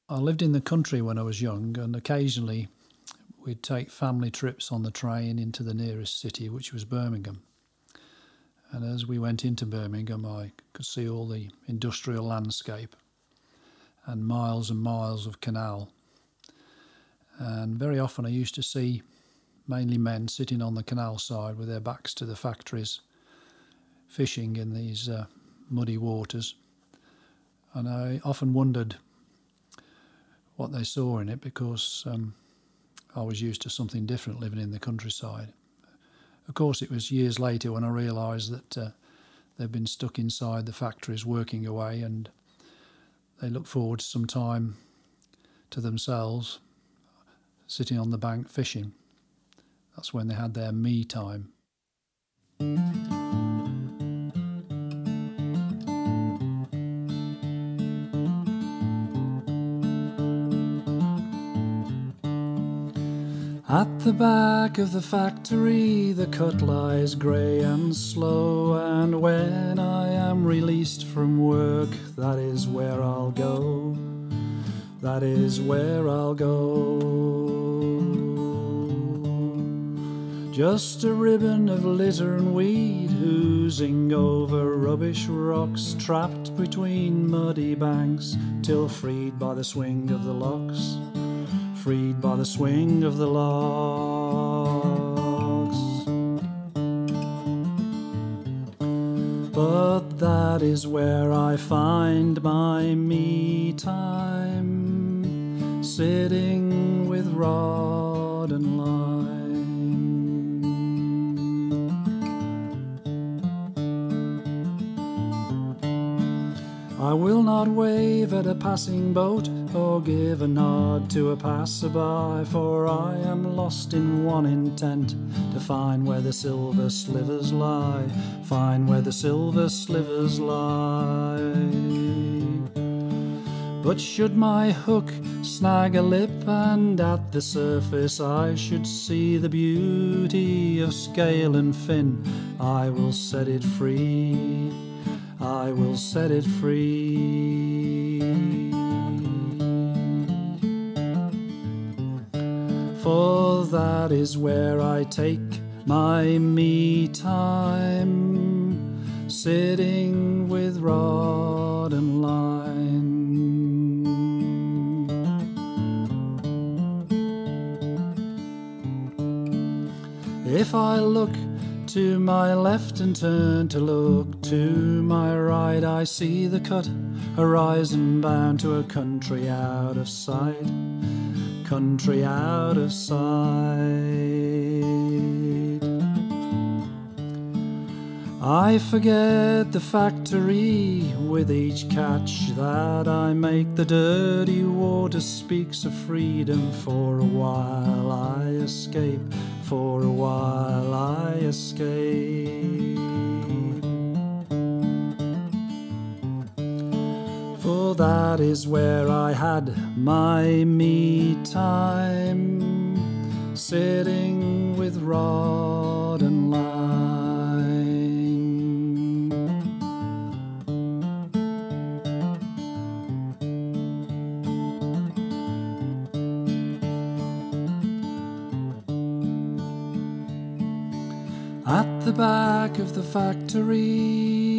I lived in the country when I was young, and occasionally we'd take family trips on the train into the nearest city, which was Birmingham. And as we went into Birmingham, I could see all the industrial landscape and miles of canal. And very often I used to see mainly men sitting on the canal side with their backs to the factories, fishing in these muddy waters. And I often wondered what they saw in it, because I was used to something different living in the countryside. Of course, it was years later when I realised that they've been stuck inside the factories working away, and they look forward to some time to themselves sitting on the bank fishing. That's when they had their me time. At the back of the factory the cut lies grey and slow, and when I am released from work, that is where I'll go, that is where I'll go. Just a ribbon of litter and weed oozing over rubbish rocks, trapped between muddy banks till freed by the swing of the locks, freed by the swing of the locks. But that is where I find my me time, sitting with rod and line. I will not wave at a passing boat or give a nod to a passerby, for I am lost in one intent, to find where the silver slivers lie, find where the silver slivers lie. But should my hook snag a lip and at the surface I should see the beauty of scale and fin, I will set it free, I will set it free. For that is where I take my me time, sitting with rod and line. If I look to my left and turn to look to my right, I see the cut horizon bound to a country out of sight, country out of sight. I forget the factory with each catch that I make. The dirty water speaks of freedom. For a while I escape, for a while I escape. For that is where I had my me time, sitting with rod and line. At the back of the factory